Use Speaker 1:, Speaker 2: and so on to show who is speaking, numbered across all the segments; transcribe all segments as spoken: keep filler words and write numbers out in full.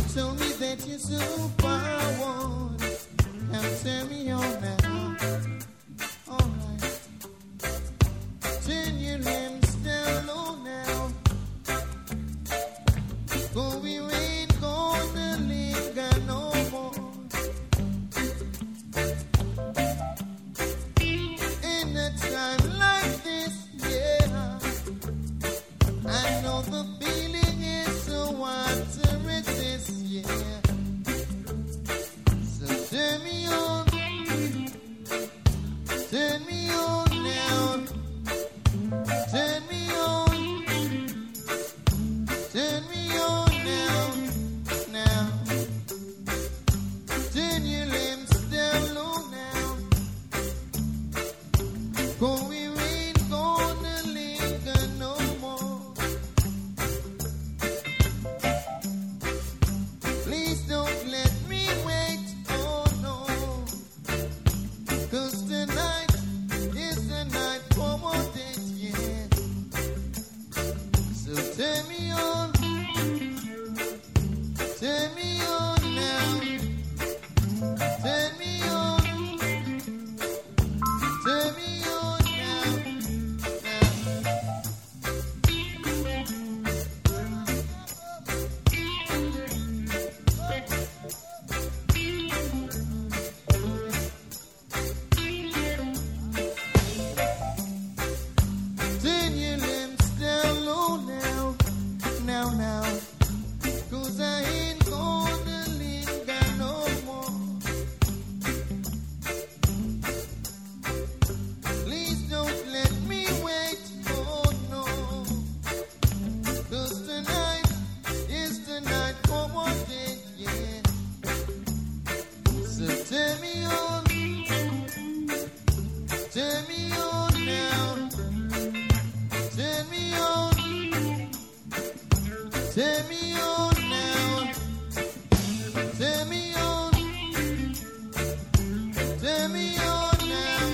Speaker 1: told me that you're superwoman. Now turn me on now. Alright. Turn your limbs down low now. Go, we ain't gonna linger no more. In a time like this, yeah, I know the feeling is so hard to resist, yeah. So turn me on, turn me on now, turn me on, turn me on now, now. Turn your limbs down low now. Go, we ain't gonna linger no more. Please don't let me wait, oh no. 'Cause tonight is the night for more dates, yeah. So turn me on, turn me on now. Turn me on, turn me on now, turn your limbs down low now, now, now. 'Cause I ain't gonna linger no more. Please don't let me wait, oh no. 'Cause tonight is the night for one day, yeah. So turn me on, turn me on now. Turn me on, turn me on now. Turn me on, turn me on now.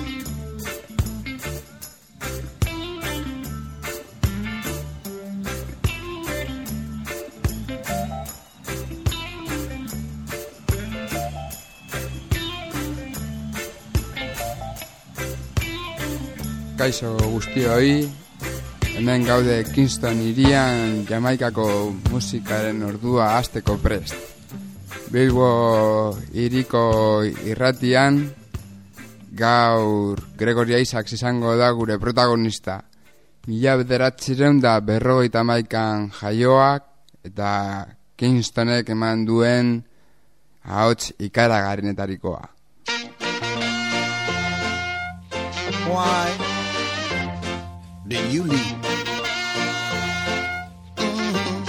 Speaker 2: Kaixo guztioi, hemen gaude Kingston hirian Jamaikako musikaren ordua hasteko prest. Bilbo hiriko irratian gaur Gregoria Isaacs izango da gure protagonista. Mila bederatzireun da berrogeita hamaikan jaioak eta Kingstonek eman duen ahots ikaragarrienetarikoa.
Speaker 1: Why did you leave? Mm-hmm.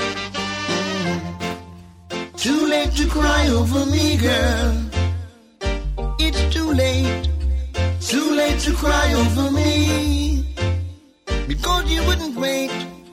Speaker 1: Mm-hmm. Too late to cry over me, girl. It's too late, too late to cry over me. Because you wouldn't wait.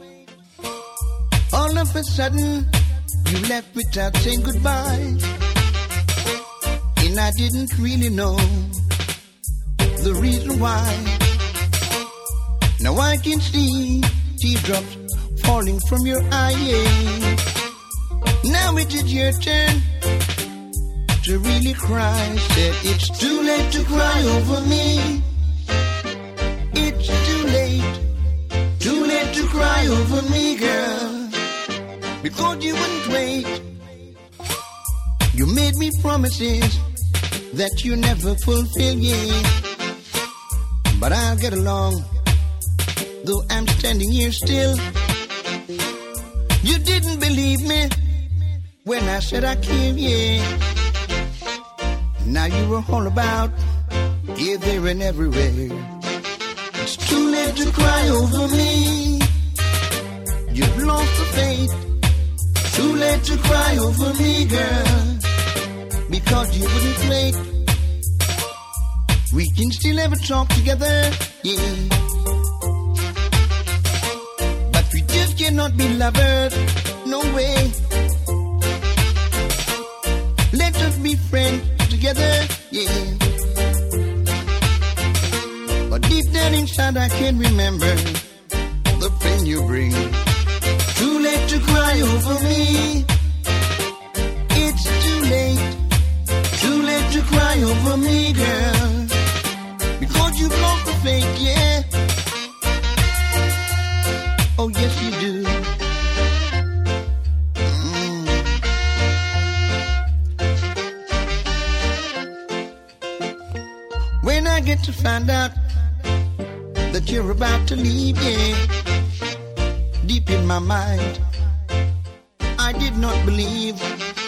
Speaker 1: All of a sudden, you left without saying goodbye. And I didn't really know the reason why. Now I can see teardrops falling from your eye. Now it is your turn to really cry. Said it's too late to cry over me. It's too late, too late to cry over me, girl. Because you wouldn't wait. You made me promises that you never fulfill, yeah. But I'll get along, though I'm standing here still. You didn't believe me when I said I care, yeah. Now you were all about here, there, and everywhere. It's too late to cry over me. You've lost the faith. Too late to cry over me, girl. Because you wouldn't wait. We can still ever talk together, yeah. But we just cannot be lovers, no way. Let us be friends together, yeah. But deep down inside I can remember the pain you bring. Too late to cry over me. to find out that you're about to leave, yeah. Deep in my mind, I did not believe.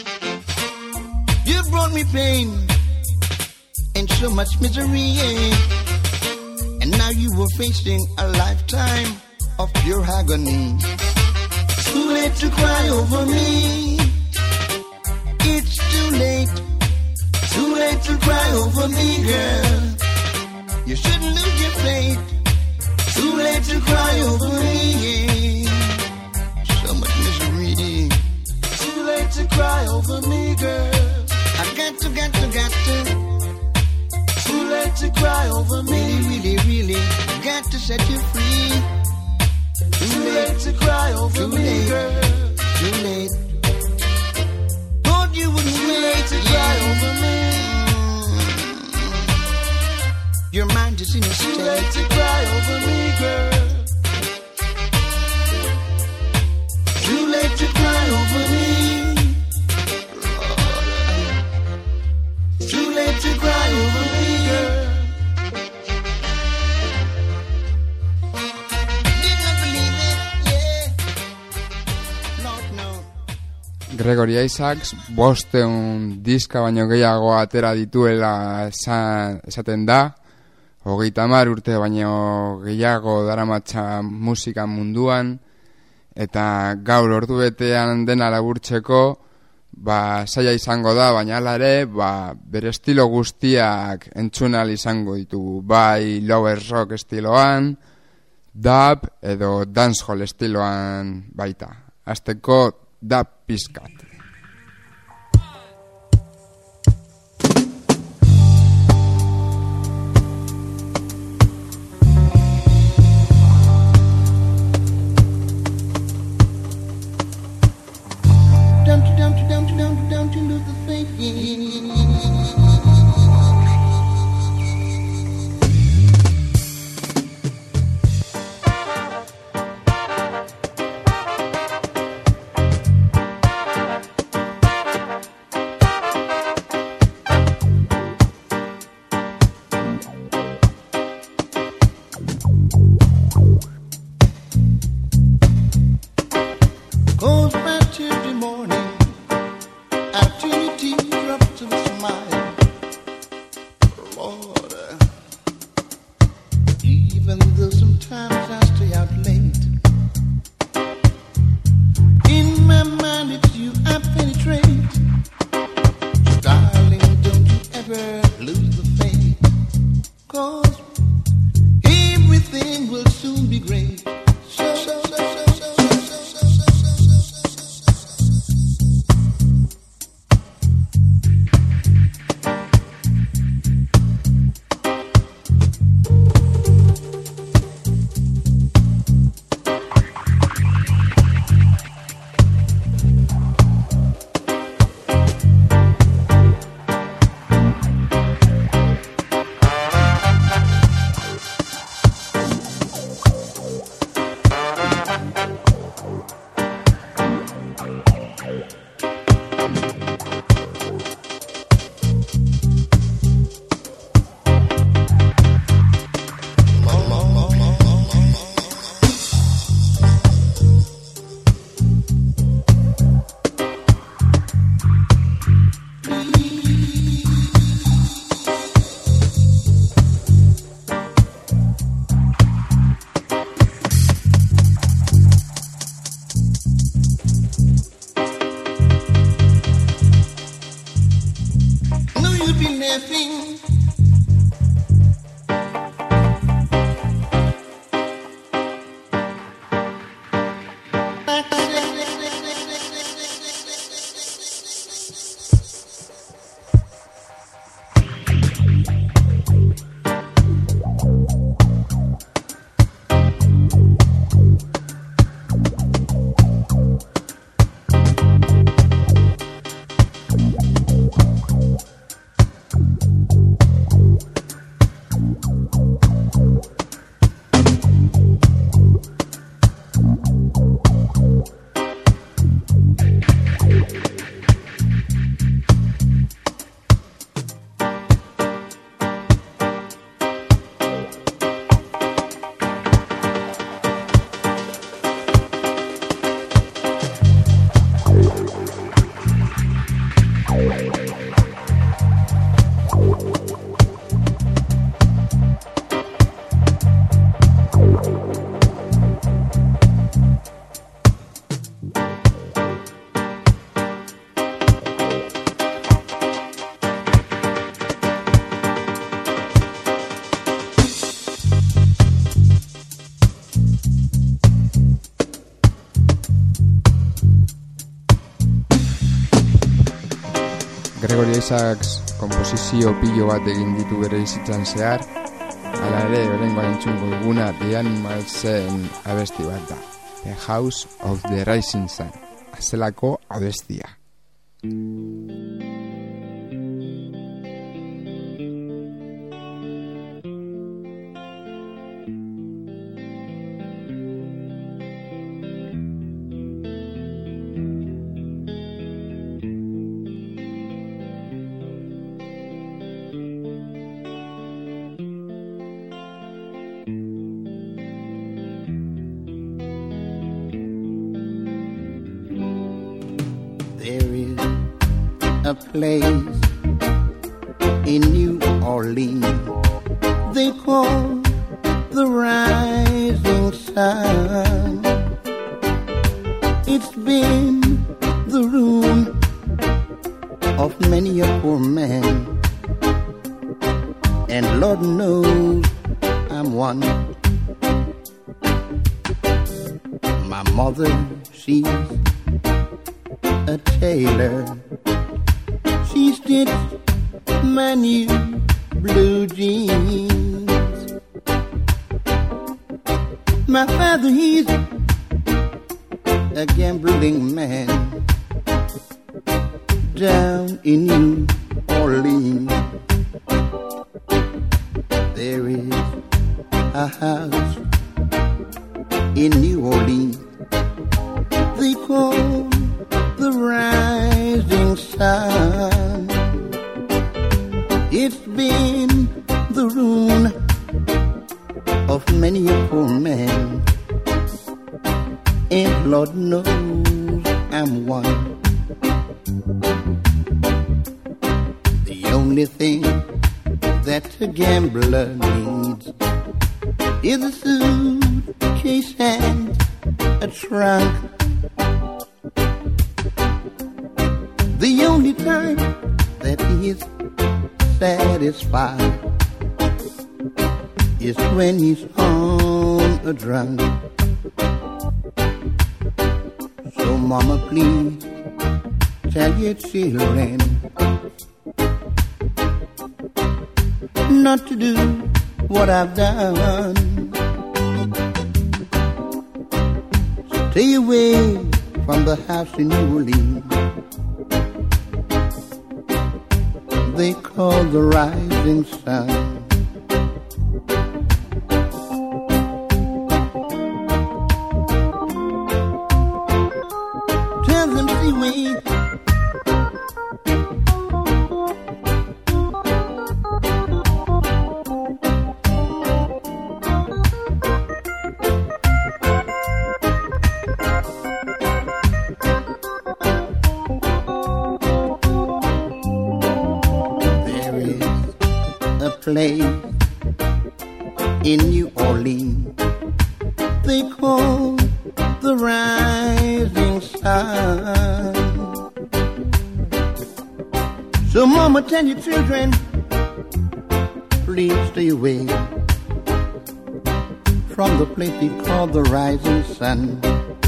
Speaker 1: You brought me pain and so much misery, yeah. And now you were facing a lifetime of pure agony. Too late to cry over me. It's too late. Too late to cry over me, girl. You shouldn't lose your faith. Too late to cry over me, yeah. So much misery. Too late to cry over me, girl. I got to, got to, got to. Too late to cry over me. Really, really, really got to set you free. Too, too late, late to cry over too me, late, girl. Too late. Thought you wouldn't too wait late to yeah. cry over me. Your mind is in a state. Too late to cry over me, girl. Too late to cry over me. Too late to cry over me, girl. Did not believe it, yeah. Lord, no.
Speaker 2: Gregory Isaacs bosteun diska baino gehiago atera dituela esaten da. Hogeita hamar urte baino gehiago daramatza musika munduan, eta gaur ordu betean dena laburtzeko, ba, zaila izango da, baina hala ere, ba, bere estilo guztiak entzunal izango ditugu, bai lovers rock estiloan, dub edo dancehall estiloan baita. Hasteko dub pizkat. Gregory Isaacs komposizio pilo bat egin ditu bere bizitzan zehar, hala ere, oraingoan entzungo duguna The Animalsen abesti bat da. The House of the Rising Sun. Azelako abestia.
Speaker 1: A place in New Orleans they call the Rising Sun. It's been the ruin of many a poor man, and Lord knows I'm one. My mother, she's a tailor. She stitched my new blue jeans. My father, he's a gambling man down in New Orleans. There is a house in New Orleans they call the Rising Sun. It's been the ruin of many a poor man, and Lord knows I'm one. The only thing that a gambler needs is a suitcase and a trunk. The only time that he is satisfied is when he's on a drunk. So mama, please tell your children not to do what I've done. Stay away from the house in New Orleans they call the Rising Sun. Tell them, see, wait. Place in New Orleans they call the Rising Sun. So mama, tell your children please stay away from the place they call the Rising Sun.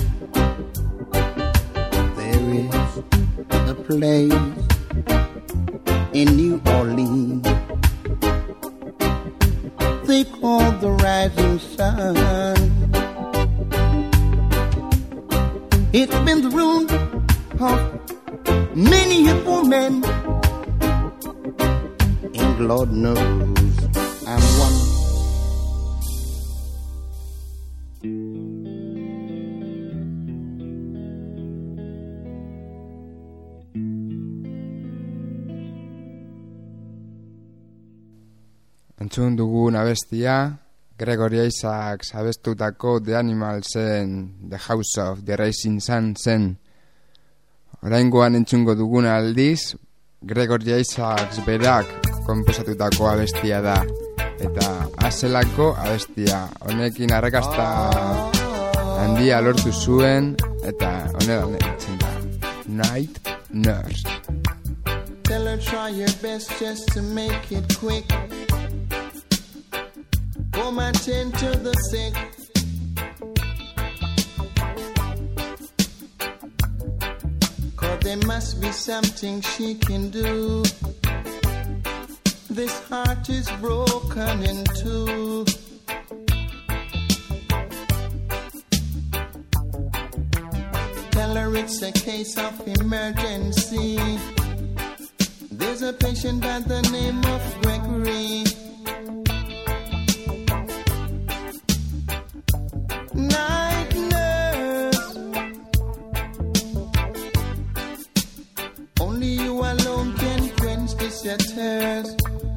Speaker 1: There is a place in New Orleans they call the Rising Sun. It's been the ruin of many a poor man, and Lord knows I'm one.
Speaker 2: Entzun dugun abestia, Gregory Isaacs abestutako The Animalsen The House of the Rising Sun zen. Oraingoan entzungo dugun aldiz, Gregory Isaacs berak konposatutako abestia da. Eta azelako abestia. Honekin arrakasta handia lortu zuen, eta honetan egitzen da. Night Nurse.
Speaker 1: Tell her try your best just to make it quick. Go my tend to the sick. Cause there must be something she can do. This heart is broken in two. Tell her it's a case of emergency. There's a patient by the name of Gregory. Night nurse, only you alone can quench this your thirst.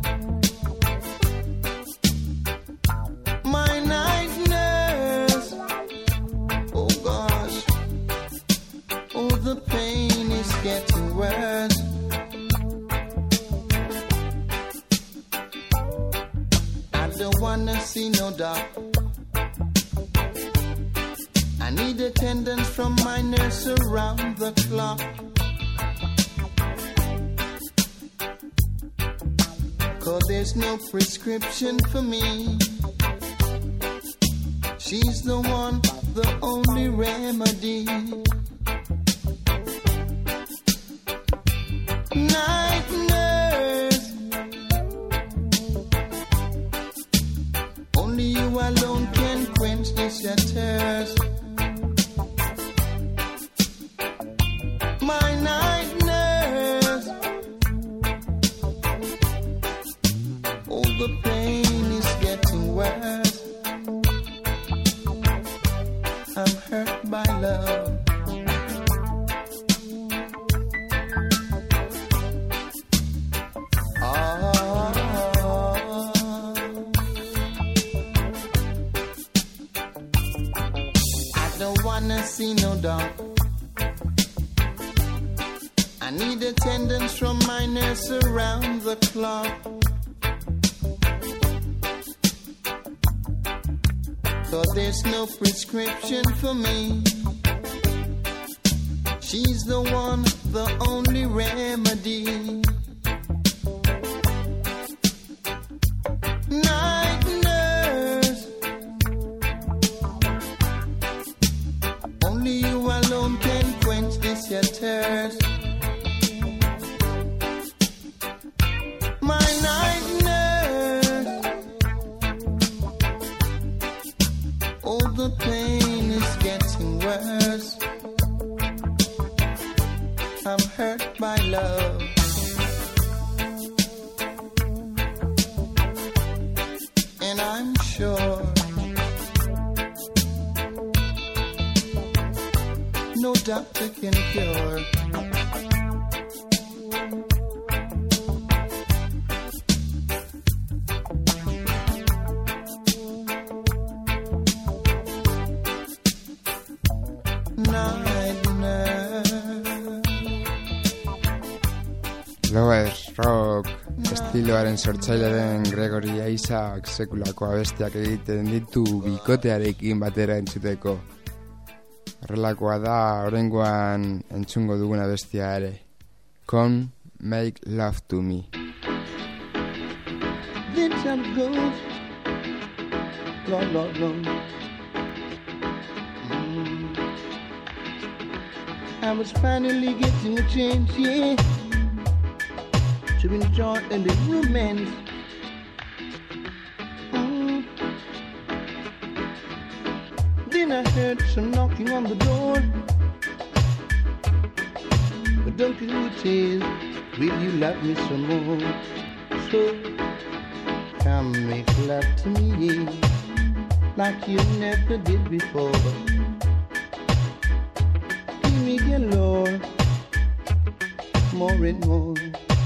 Speaker 1: My night nurse, oh gosh, oh the pain is getting worse. I don't wanna see no doc. I need attendance from my nurse around the clock. Cause there's no prescription for me. She's the one, the only remedy. Night nurse, only you alone can quench this your thirst. My night nurse, oh the pain is getting worse. I'm hurt by love. See no doubt. I need attendance from my nurse around the clock. Cause there's no prescription for me. She's the one, the only remedy. Night nurse, only you alone can quench this your thirst. My night nurse, oh the pain is getting worse. I'm hurt by love. And I'm sure no doctor can cure.
Speaker 2: Lovers rock estiloaren sortzaileren Gregory Isaac sekulako abestiak egiten ditu bikotearekin batera entzuteko. Horrelakoa da oraingoan entzungo duguna bestia ere. Come make love to me.
Speaker 1: Then some goes, Lord, Lord, Lord. Mm. I was finally getting a chance, yeah, to enjoy a little romance. Mm. Then I heard some knocking on the door. But don't you know it is, will you love me some more? So come make love to me like you never did before. Give me your Lord more and more.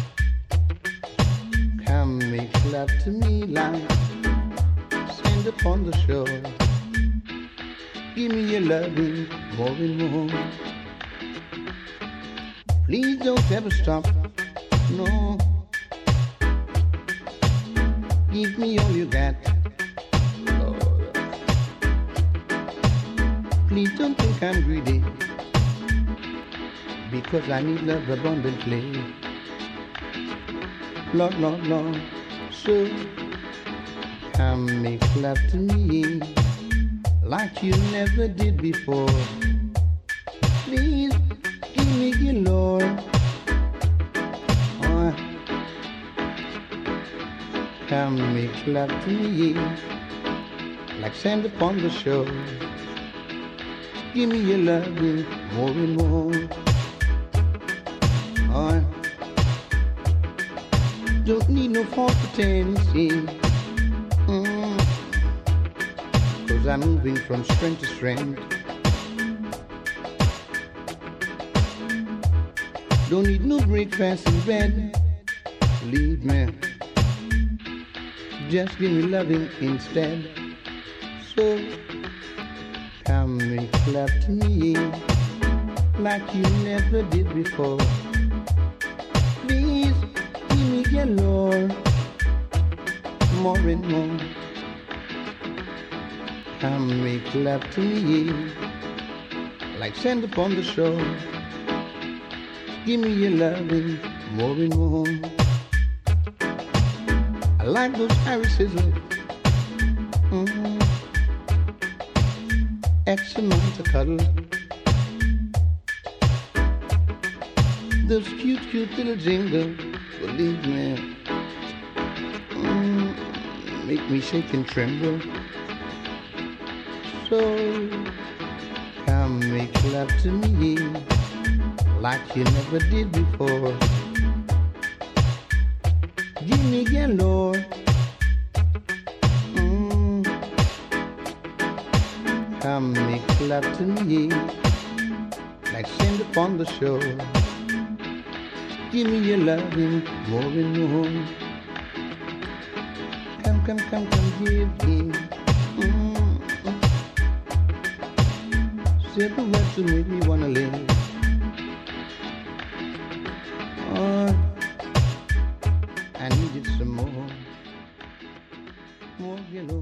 Speaker 1: Come make love to me like sand upon the shore. Give me your loving more and more. Please don't ever stop, no. Give me all you got. Lord. Please don't think I'm greedy, because I need love abundantly. Lord, Lord, Lord, so come make love to me like you never did before. Please give me your Lord Come make love to me like sand upon the shore. Give me your loving more and more. I don't need no false pretense, mm, cause I'm moving from strength to strength. Don't need no breakfast in bed, believe me. Just give me loving instead. So come make love to me like you never did before. Please give me your Lord more and more. Come make love to me like sand upon the shore. Give me your loving more and more. I like those irises, mm-hmm. X amount of cuddle. Those cute, cute little jingle, believe me, mm, make me shake and tremble. So come make love to me like you never did before. Give me your Lord, mm. Come make love to me like sand upon the shore. Give me your loving more and more. Come, come, come, come, give me, mm. Say the words to make me wanna live. Oh, I needed some more, more yellow.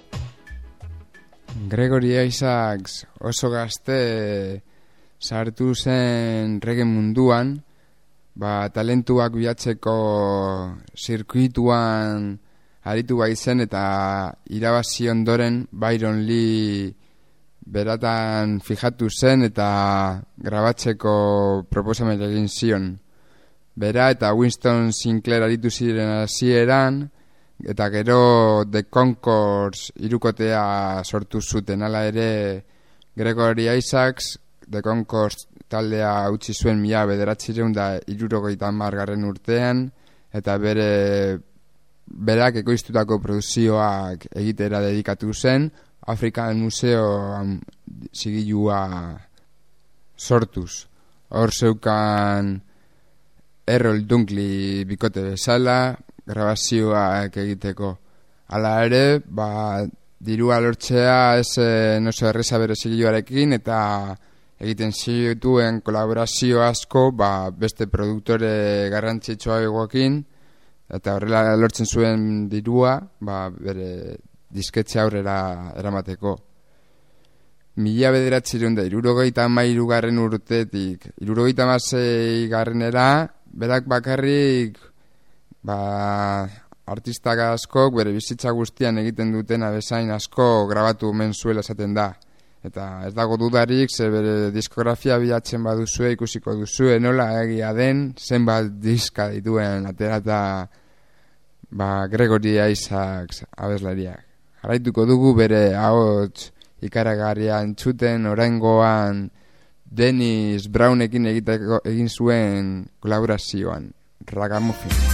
Speaker 2: Gregory Isaacs oso gazte sartu zen reggae munduan, ba, talentuak bilatzeko zirkuituan aritu bai zen eta irabazi ondoren Byron Lee beratan fijatu zen eta grabatzeko proposamen egin zion. Bera eta Winston Sinclair aritu ziren hasieran eta gero The Concords hirukotea sortu zuten. Hala ere Gregory Isaacs The Concords taldea utzi zuen mila bederatziehun eta hirurogeita hamargarren urtean eta bere berak ekoiztutako produzioak egitera dedikatu zen, Afrikan Museoan zigilua sortuz. Hor zeukan Errol Dunkley bikote bezala grabazioak egiteko. Hala ere, ba, dirua lortzea ez oso erreza bere zigiluarekin eta egiten zituen kolaborazio asko ba, beste produktore garrantzitsua egoekin eta horrela lortzen zuen dirua ba, bere disketxe aurrera eramateko. Mila bederatziehun eta hirurogeita hamairugarren urtetik hirurogeita hamasei garrenera berak bakarrik ba, artistak askok bere bizitza guztian egiten duten abezain asko grabatu omen zuela esaten da. Eta ez dago dudarik, ze bere diskografia bilatzen baduzue, ikusiko duzue, nola egia den, zenbat diska dituen aterata ba, Gregory Isaacs abeslariak. Jarraituko dugu bere ahots ikaragarria entzuten, oraingoan Dennis Brownekin egiteko, egin zuen kolaborazioan, Ragamuffin.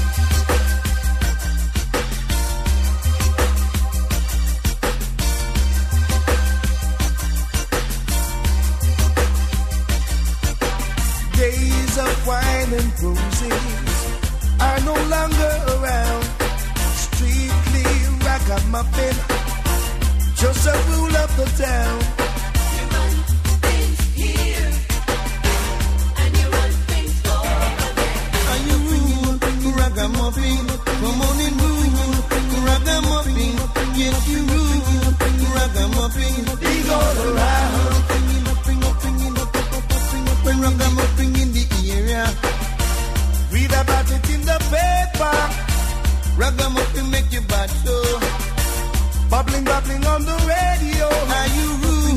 Speaker 3: Days of wine and roses are no longer around. Strictly ragamuffin, just a rule of the town.
Speaker 4: You run things here, and you run things over there.
Speaker 1: And you rule, ragamuffin, come on and rule, ragamuffin, yes you rule, ragamuffin,
Speaker 3: Big all around.
Speaker 1: When ragamuffin in the area,
Speaker 3: Read about it in the paper.
Speaker 1: ragamuffin make you bad so.
Speaker 3: Bubbling, bubbling on the radio.
Speaker 1: Are you rude?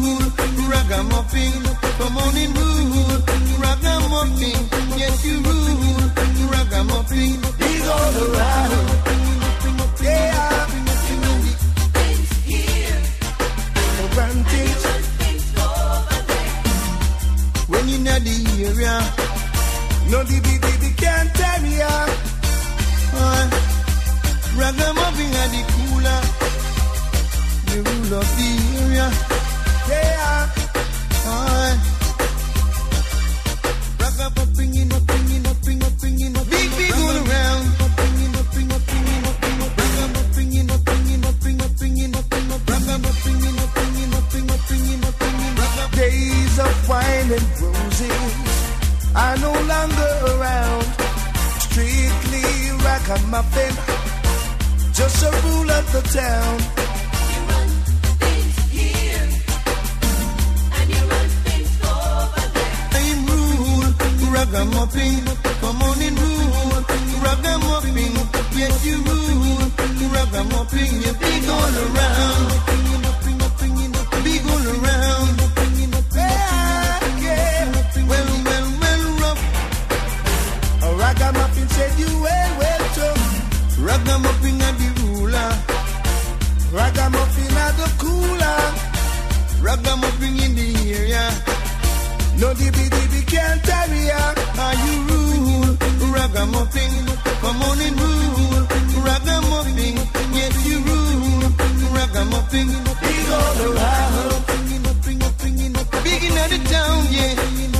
Speaker 1: in the area.
Speaker 3: No dibby dibby can't carry ya.
Speaker 1: Uh, Ragamuffin at the cooler, the rule of the area.
Speaker 3: Yeah.
Speaker 1: Uh, Ragamuffin in up, in up, in up, in up, big big all around. Ragamuffin in up, in up, in up, in up, Ragamuffin in up, in up, in up, in up, in up, Ragamuffin in up, in up, in up, in up, in up.
Speaker 3: Days of wine and roses are no longer around. Strictly ragamuffin, just a rule of the town.
Speaker 4: You run things here, and you run things over there.
Speaker 1: I'm rule, Ragamuffin, come on in rule, Ragamuffin, yes you rule, Ragamuffin, you big all around, big all around,
Speaker 3: Yeah, yeah.
Speaker 1: well, well, well, rough,
Speaker 3: A ragamuffin said you well, well tough.
Speaker 1: Ragamuffin and the ruler,
Speaker 3: Ragamuffin are the cooler.
Speaker 1: Ragamuffin in the area,
Speaker 3: No dibby dibby can't carry ya.
Speaker 1: are you rule, Ragamuffin, come on in rule, Ragamuffin, yes you rule, Ragamuffin,
Speaker 3: Big all around.
Speaker 1: big in the town, yeah.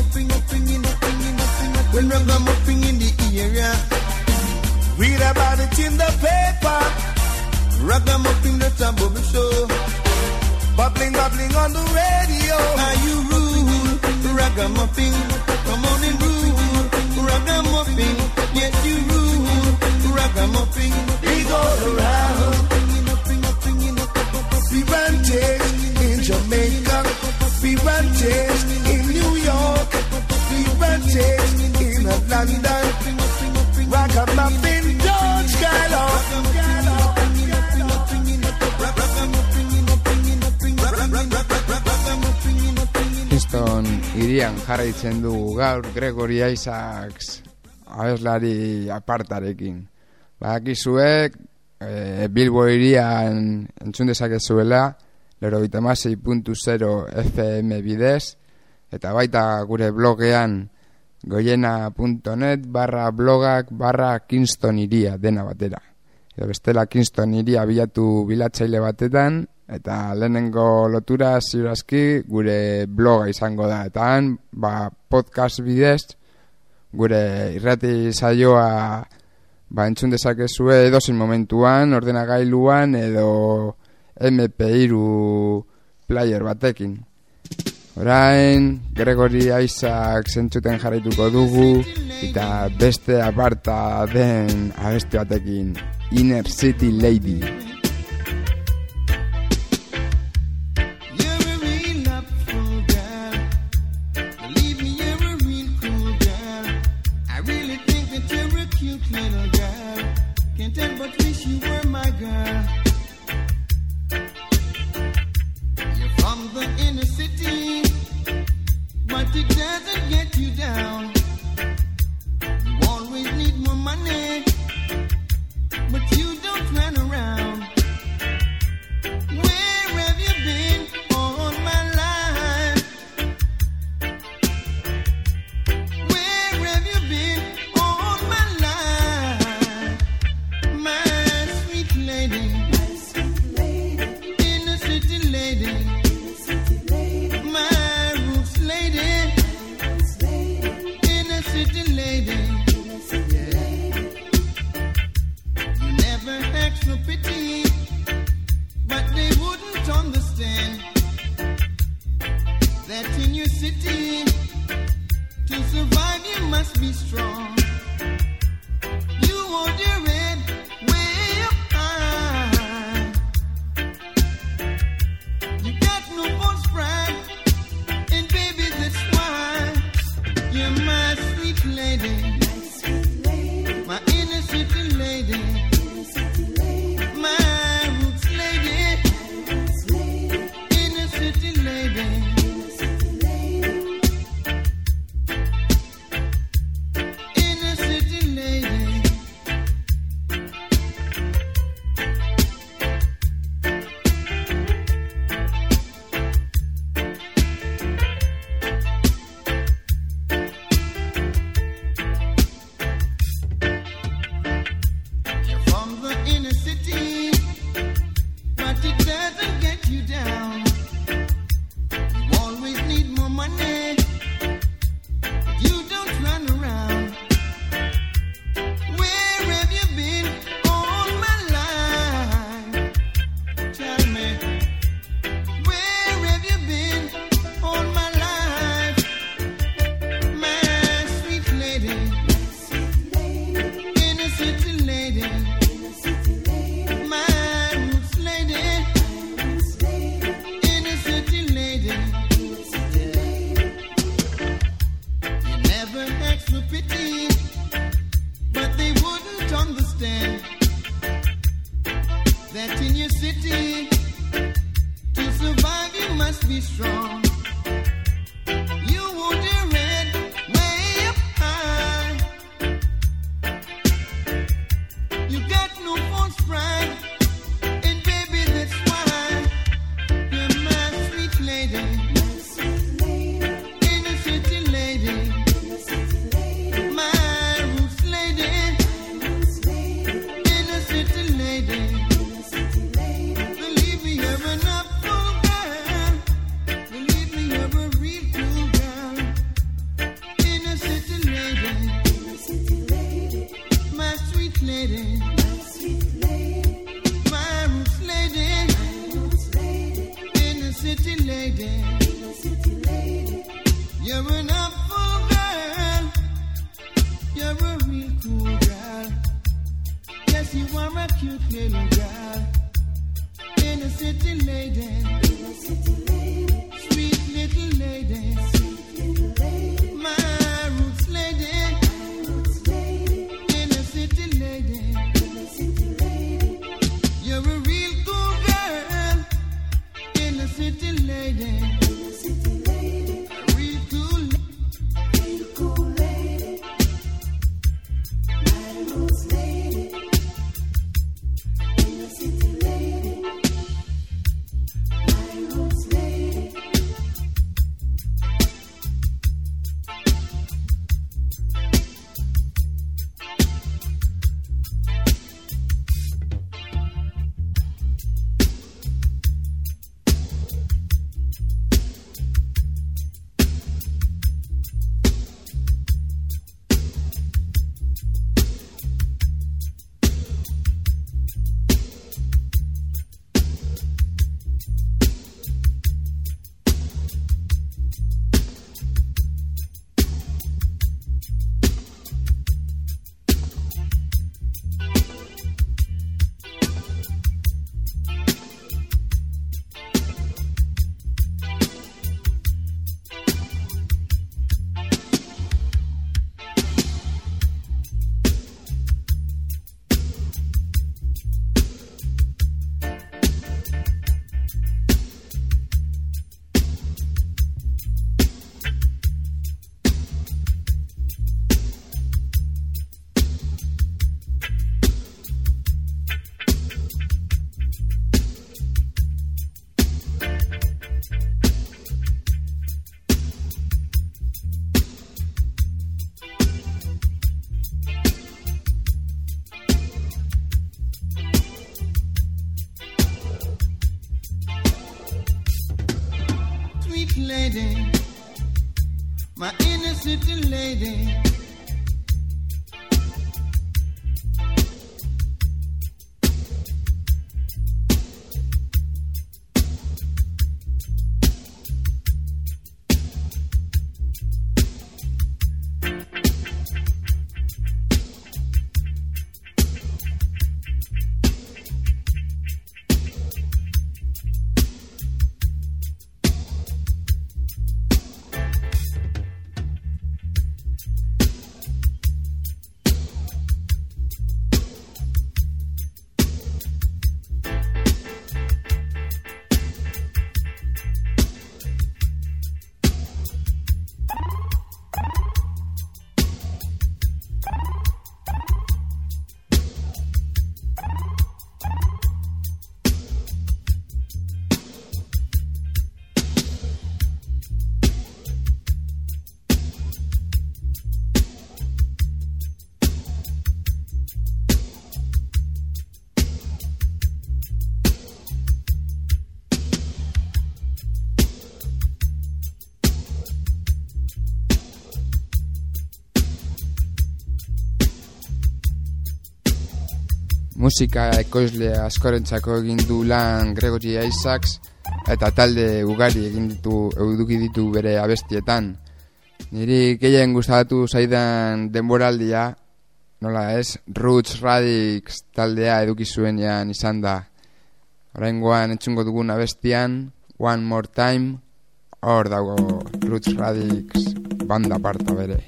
Speaker 1: When Ragamuffin in the area,
Speaker 3: Read about it in the paper.
Speaker 1: Ragamuffin that's a bubble show.
Speaker 3: Bubbling, bubbling on the radio.
Speaker 1: Are you rule, Ragamuffin? Come on and rule, Ragamuffin. Yes, you rule, Ragamuffin.
Speaker 3: Big all around. We run things in Jamaica. We run things in New York. We run things in London. Ragamuffin, don't skylark.
Speaker 2: Kingston irian jarraitzen dugu gaur Gregory Isaacs abeslari apartarekin. Badakizuek e, Bilbo irian entzun dezakezuela laurogeita hamasei puntu zero F M bidez, eta baita gure blogean goiena.net barra blogak barra Kingston iria dena batera. Edo bestela Kingston iria bilatu bilatzaile batetan, eta lehenengo lotura ziurazki gure bloga izango da. Eta han, ba, podcast bidez, gure irrati saioa ba, entzun dezakezue edozein momentuan, ordenagailuan edo M P hiru player batekin. Orain, Gregory Isaacs entzuten jarraituko dugu, eta beste aparta den abesti batekin, Inner City Lady.
Speaker 1: You're a real helpful girl. Believe me, you're a real cool girl. I really think that you're a cute little girl. Can't help but wish you were my girl. You're from the inner city, but it doesn't get you down. You always need more money, but you don't run around. Where have you been all my life? Where have you been all my life? My sweet lady, inner city lady, my roots lady, inner city lady. You never asked for pity, but they wouldn't understand that in your city, to survive you must be strong. You hold your head way up high. You got no false pride, and baby, that's why you're my sweet lady, my inner city lady, my roots lady, inner city lady. Inner city lady. cute little girl, innocent lady, sweet little lady, my roots lady, innocent lady. You're a real cool girl, innocent lady, a real cool, real cool lady, my roots lady, innocent lady, my roots lady. Sweet lady, my innocent lady.
Speaker 2: Musika ekoizle askorentzako egin du lan Gregory Isaacs eta talde ugari egin ditu eduki ditu bere abestietan. Niri gehien gustatu zaidan denboraldia, nola ez, Roots Radics taldea eduki zuenean izan da. Oraingoan entzungo dugun abestian, One More Time, hor dago Roots Radics banda parta bere.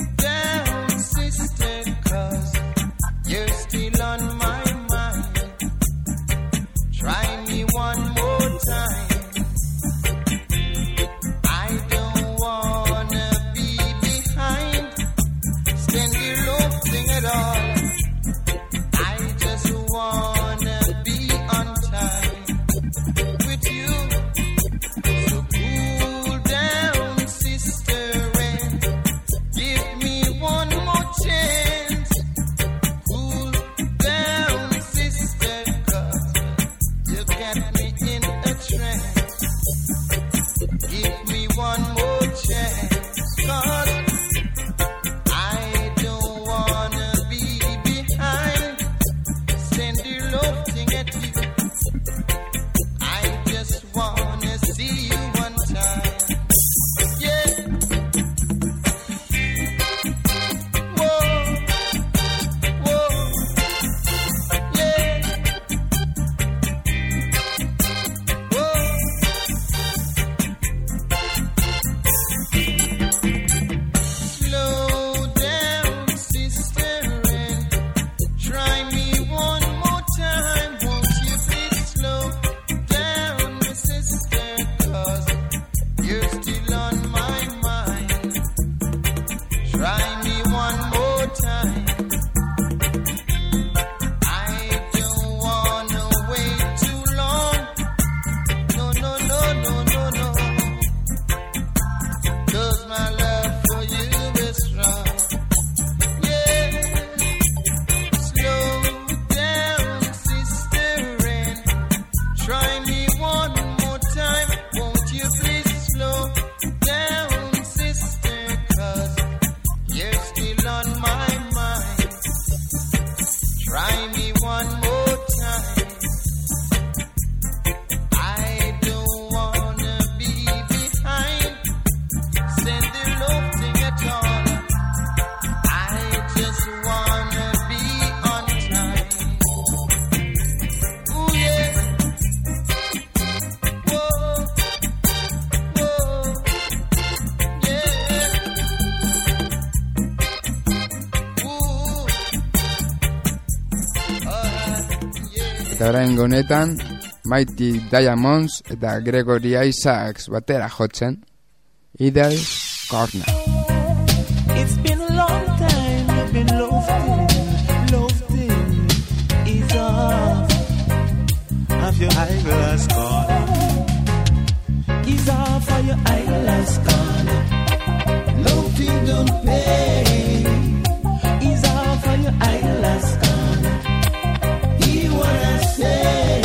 Speaker 1: You're still on my mind. me one more time. I don't wanna be behind. Send the love thing at all. I just wanna be on time. Ooh yeah. Whoa, whoa, yeah. Ooh. Uh, yeah.
Speaker 2: Eta orain honetan, Mighty Diamonds eta Gregory Isaacs batera jotzen, Idle's Corner.
Speaker 5: It's been a long time you've been loved in, loved in. Ease off of your eyeglass corner. Ease off of your eyeglass corner.
Speaker 1: Nothing don't pay.
Speaker 5: Ease off of your eyeglass corner.
Speaker 1: Hear what I say.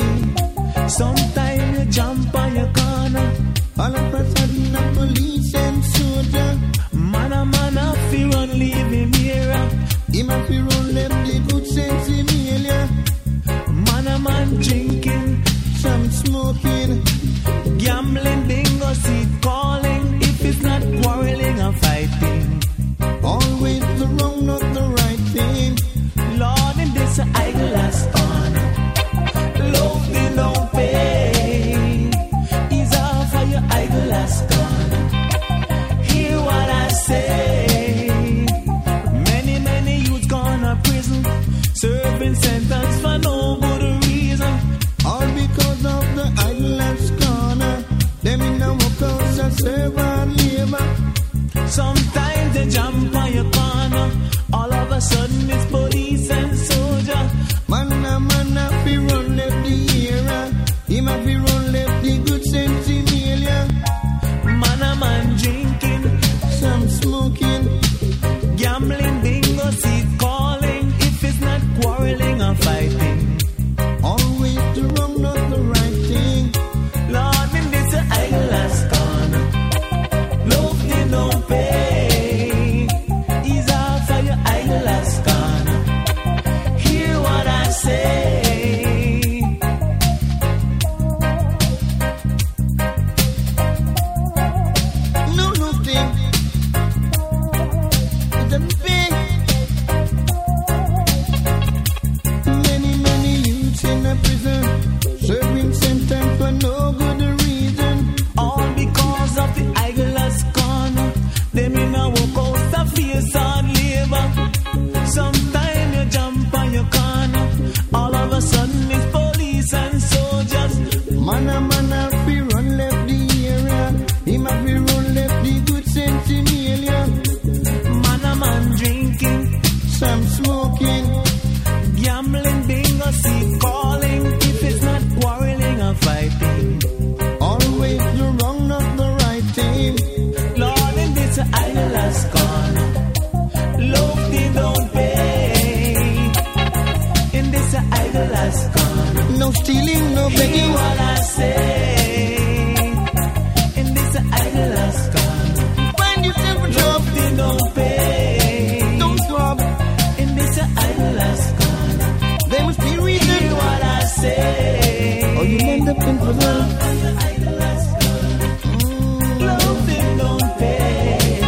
Speaker 5: Sometimes you jump on your corner.
Speaker 1: All of a sudden, a police and soldier.
Speaker 5: Man a man a fi run leave him here.
Speaker 1: Him a fi run left the good sense in Emilia.
Speaker 5: Man a man drinking,
Speaker 1: Some smoking.
Speaker 5: gambling, bingo, seat calling. If it's not quarreling or fighting,
Speaker 1: Always the wrong, not the right thing.
Speaker 5: Lord, in this eyeglass corner, love me no pay. Ease off of your eyeglass corner. Hear what I say. Many, many youths gone to prison, serving sentence for no good reason.
Speaker 1: All because of the idleness corner. Them in the workhouse a serve and labor.
Speaker 5: Sometimes they jump on your corner. All of a sudden it's police and soldier.
Speaker 1: Man a man a fi run left the era. Him a fi run left the good sense in Emilia.
Speaker 5: Man a man drinking,
Speaker 1: Some smoking.
Speaker 5: gambling, bingo, seat calling. If it's not quarreling or fighting,
Speaker 1: Always the wrong, not the right thing.
Speaker 5: Lord, in this eyeglass corner, love me no pay. Ease off of your eyeglass corner. Hear what I say.
Speaker 1: No, nothing. It's a big. Many, many youths in a prison, serving sentence for no good reason.
Speaker 5: All because of the eyeglass corner. Them in a walk out to face hard labor. Sometime you jump on your corner. All of a sudden it's police and soldiers.
Speaker 1: Man a man a fi run left the area. Him a fi run left the good sense in Emilia.
Speaker 5: Man a man drinking,
Speaker 1: Some smoking.
Speaker 5: gambling, bingo, seat calling. If it's not quarreling or fighting,
Speaker 1: Always the wrong, not the right thing.
Speaker 5: Lord, in this eyeglass corner, love they don't pay. In this eyeglass corner,
Speaker 1: No stealing, no
Speaker 5: hear
Speaker 1: begging.
Speaker 5: what I say. In this eyeglass corner,
Speaker 1: Find yourself a job.
Speaker 5: love they don't pay.
Speaker 1: Don't stop.
Speaker 5: In this eyeglass corner,
Speaker 1: There must be
Speaker 5: hear
Speaker 1: reason.
Speaker 5: what I say.
Speaker 1: Or you end up in prison.
Speaker 5: On your eyeglass corner, love they don't pay.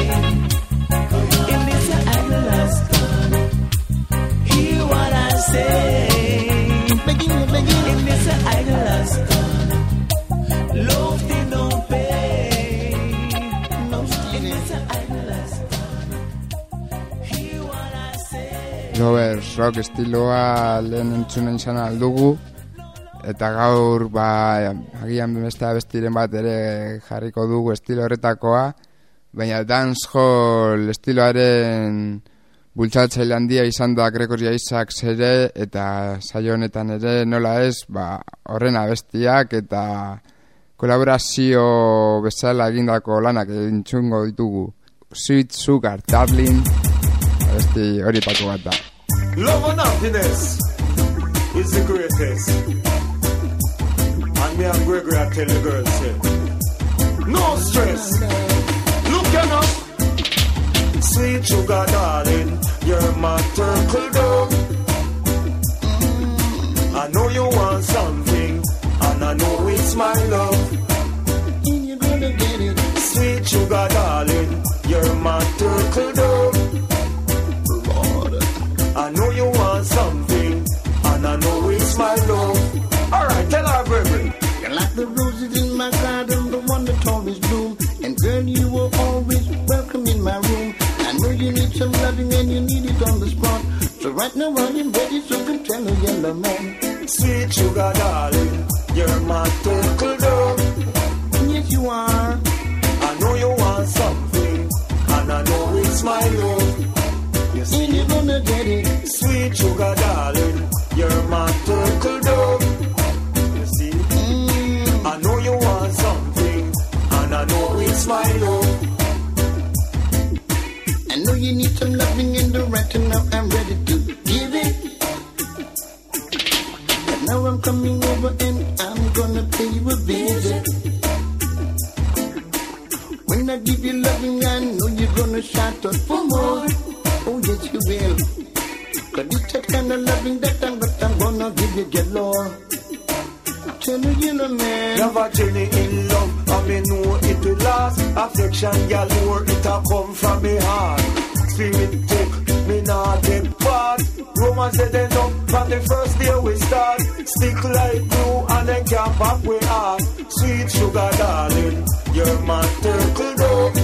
Speaker 5: In this eyeglass corner, hear what I say.
Speaker 1: Begging, no begging.
Speaker 5: In this eyeglass corner, love they don't pay.
Speaker 1: No
Speaker 5: In
Speaker 1: stealing.
Speaker 5: this eyeglass corner, hear what I say.
Speaker 2: Lovers rock estiloa lehen entzuna izan aldugu, eta gaur ba, agian beste bestiren bat ere jarriko dugu estilo horretakoa, baina dancehall estiloaren bultzatzaile handia izan da Gregory Isaacs ere, eta saio honetan ere nola ez, ba, horren abestiak eta kolaborazio bezala egindako lanak entzungo ditugu. Sweet Sugar Dublin, abesti horietako bat da.
Speaker 6: Love and happiness is the greatest. And me and Gregory I tell the girls, say, no stress. Look you now. Sweet sugar darling, you're my turtle dove. it's my love. Alright, tell her, Gregory.
Speaker 1: You're like the roses in my garden, the one that always bloom. And girl, you were always welcome in my room. I know you need some loving and you need it on the spot. So right now I am ready, so can tell a yellow man.
Speaker 6: Sweet sugar darling, you're my turtle dove.
Speaker 1: Yes, you are.
Speaker 6: I know you want something, and I know it's my love. You see,
Speaker 1: And you're gonna get it.
Speaker 6: sweet sugar darling, you're my turtle dove. You see,
Speaker 1: Mm.
Speaker 6: I know you want something, and I know it's my love.
Speaker 1: I know you need some loving in the right, and now I'm ready to give it. But now I'm coming over and I'm gonna pay you a visit. When I give you loving, I know you're gonna shout out for more. Oh yes, you will. Cause it's that kind of loving that I'm, but I'm gonna give you galore. Tell the yellow man.
Speaker 6: Never journey in love, and me know it will last. Affection galore, it'll come from me heart. Spirit take, me not take part. Romance dead enough from the first day we start. Stick like glue and then cap up we heart. Sweet sugar darling, you're my turtle dove.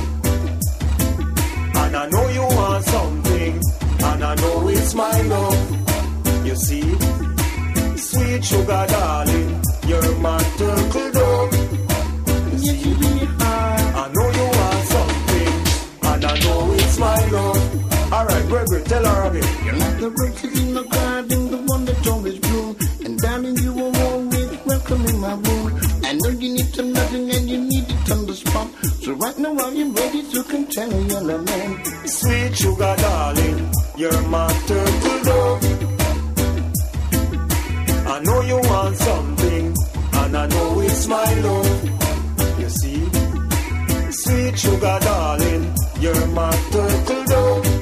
Speaker 6: And I know you want something, and I know it's my love. You see, sweet sugar darling, you're my turtle dove.
Speaker 1: Yes, you really are.
Speaker 6: I know you want something, and I know it's my love. Alright, Gregory, tell her again.
Speaker 1: You're like the roses in my garden, the one that always bloom. And darling, you are always welcome in my room. I know you need some loving and you need it on the spot. So right now I am ready to can tell a yellow man.
Speaker 6: Sweet sugar darling, you're my turtle dove. I know you want something, and I know it's my love. You see, sweet sugar darling, you're my turtle dove.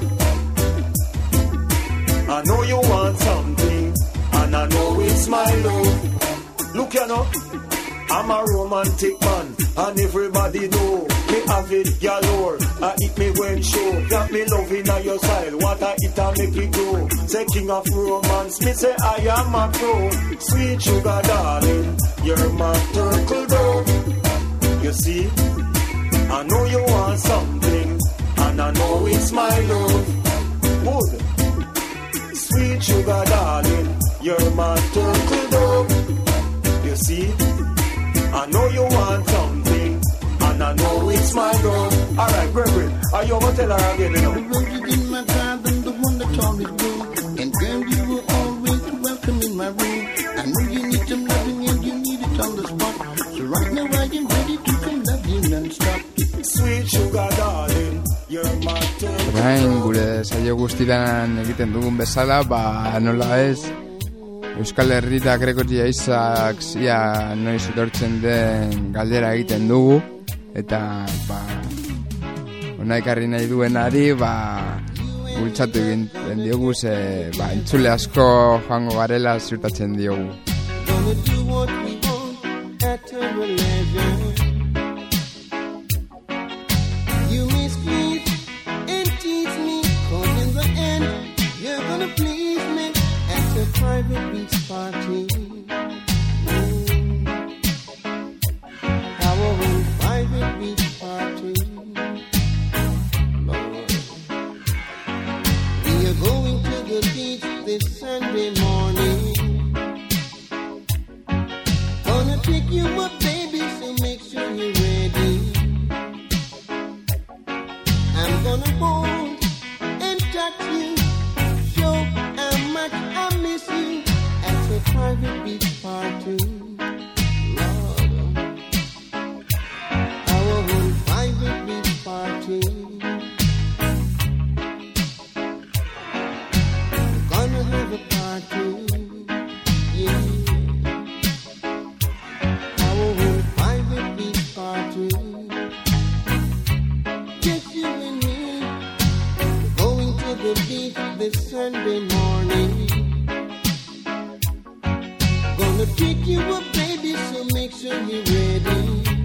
Speaker 6: I know you want something, and I know it's my love. Look, you know, I'm a romantic man, and everybody know me have it galore. I eat me when show, got me loving on your style. What I eat I make it grow. Say king of romance, me say I am a pro. Sweet sugar darling, you're my turtle dove. You see, I know you want something, and I know it's my love. Good. Sweet sugar darling, you're my turtle dove. You see, I know you want something, and I know it's my love. Alright, Gregory, are you gonna tell her again, you
Speaker 1: The
Speaker 6: know?
Speaker 1: roses in my garden, the one that always bloom. And girl, you were always welcome in my room. I know you need some loving and you need it on the spot. So right now I am ready to come love you non-stop.
Speaker 6: Sweet sugar darling, you're my turtle
Speaker 2: Orain gure saio guztitan egiten dugun bezala, ba nola ez Euskal Herrita Gregoria Isaac ia noiz etortzen den galdera egiten dugu, eta ba ona ekarri nahi duenari ba bultzatu egiten diogu, ze ba entzule asko joango garela ziurtatzen diogu.
Speaker 1: Gonna do what we want at our leisure. You may squeeze and tease me, 'cause in the end you're gonna please me at a private beach party. Mm. Our own private beach party. Lord, we are going to the beach this Sunday morning. Gonna pick you up, baby, so make sure you're ready. I'm gonna hold and touch you, show how much I miss you at a private beach party. Lord, our own private beach party. We're gonna have a party, yeah. Our own private beach party. Just you and me, going to the beach this Sunday morning. Gonna pick you up, baby, so make sure you're ready.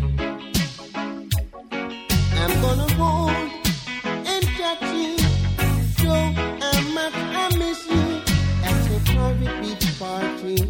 Speaker 1: I'm gonna hold and touch you, show how much I miss you at a private beach party.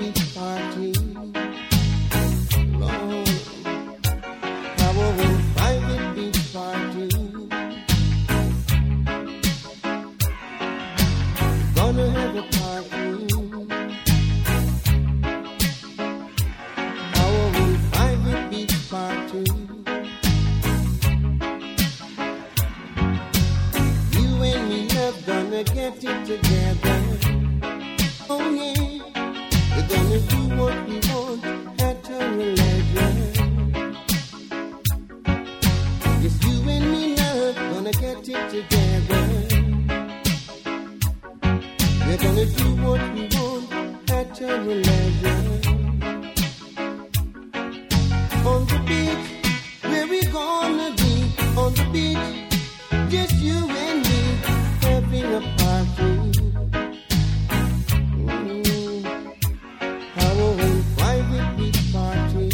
Speaker 1: beach party. Lord, have a whole private beach party. Gonna have a party. Our whole private beach party. You and me have gonna get it together. Oh yeah, we're gonna do what we want at our leisure. Yes, you and me now gonna get it together. We're gonna do what we want at our leisure. On the beach, where we gonna be? On the beach, just you and me having a party. Mm, our own private beach party.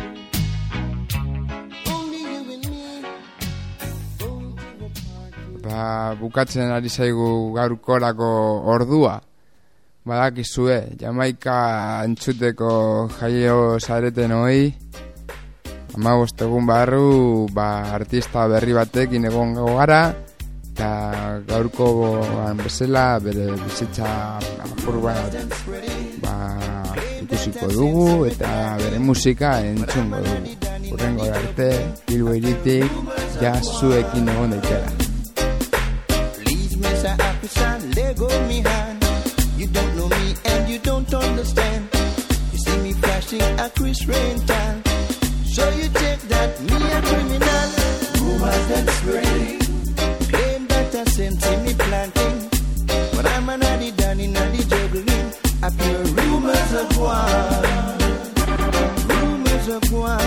Speaker 1: Only you and me going to the party.
Speaker 2: Ba, bukatzen ari zaigu gaurkorako ordua. Badakizue, Jamaika entzuteko jaio zareten hoi. Hamabost egun barru, ba, artista berri batekin egongo gara. Eta gaurko bezala bere bizitza apur bat ba, ikusiko dugu eta bere musika entzungo dugu. Hurrengo arte, Bilbo iritik, ja zuekin egon daitela.
Speaker 1: Please, Mister Officer, let go me hand. You don't know me and you don't understand. You see me flashing a Chris rental. So you take that me a criminal. Rumors that spreading. Claim that I sense in me planting. But I'm an addy danny naddy juggling. I feel rumors of war. Rumors of war.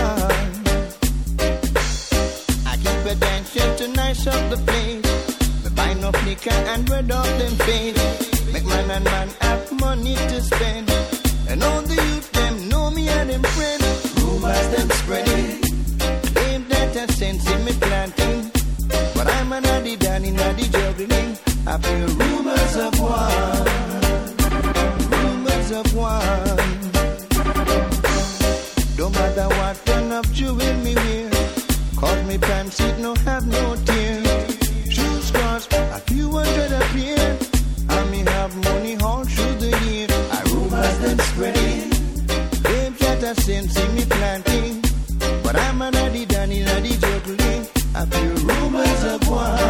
Speaker 1: I keep a dancing to nice up the place. Me buy no liquor and red off them face. Make man and man have money to spend. And all the youth them know me and them friends. Rumors them spreading. Claim that I sense in me planting. But I'm an addy danny naddy juggling. I feel rumors of war. Rumors of war. Don't matter what kind of jewel me wear. Cause me pants it no have no tear. Shoes cost a few hundred a pair. And me have money all through the year. I rumors them spreading. Claim that I sense in me planting. But I'm an addy danny naddy juggling. I feel rumors of war.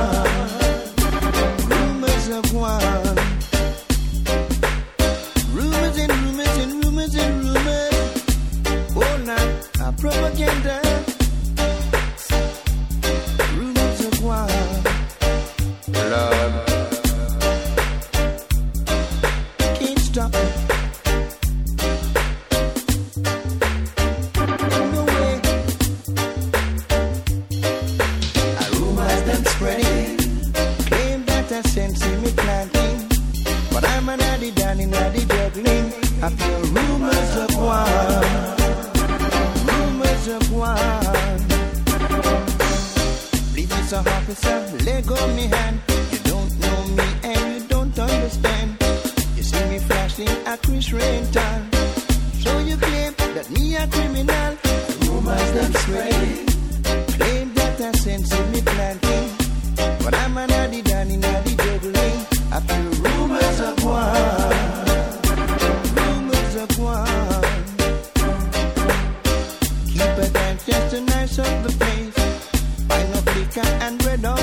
Speaker 1: Rumors of war. Rumors and rumors and rumors and rumors. All night a propaganda. Rumors of war.
Speaker 2: Love.
Speaker 1: Can't stop it. No way. A rumors them spreading. Claim that I sense in me planting. But I'm an addy danny naddy juggling. I feel rumors of war. Rumors of war. Please, Mister Officer, let go me hand. You don't know me and you don't understand. You see me flashing a Chris rental. So you claim that me a criminal. Rumors them spreading. Claim that I sense in me planting. But I'm an addy danny naddy juggling. I feel rumors of war. Rumors of war. Keep a dance just to nice up the place. Buy no liquor and red off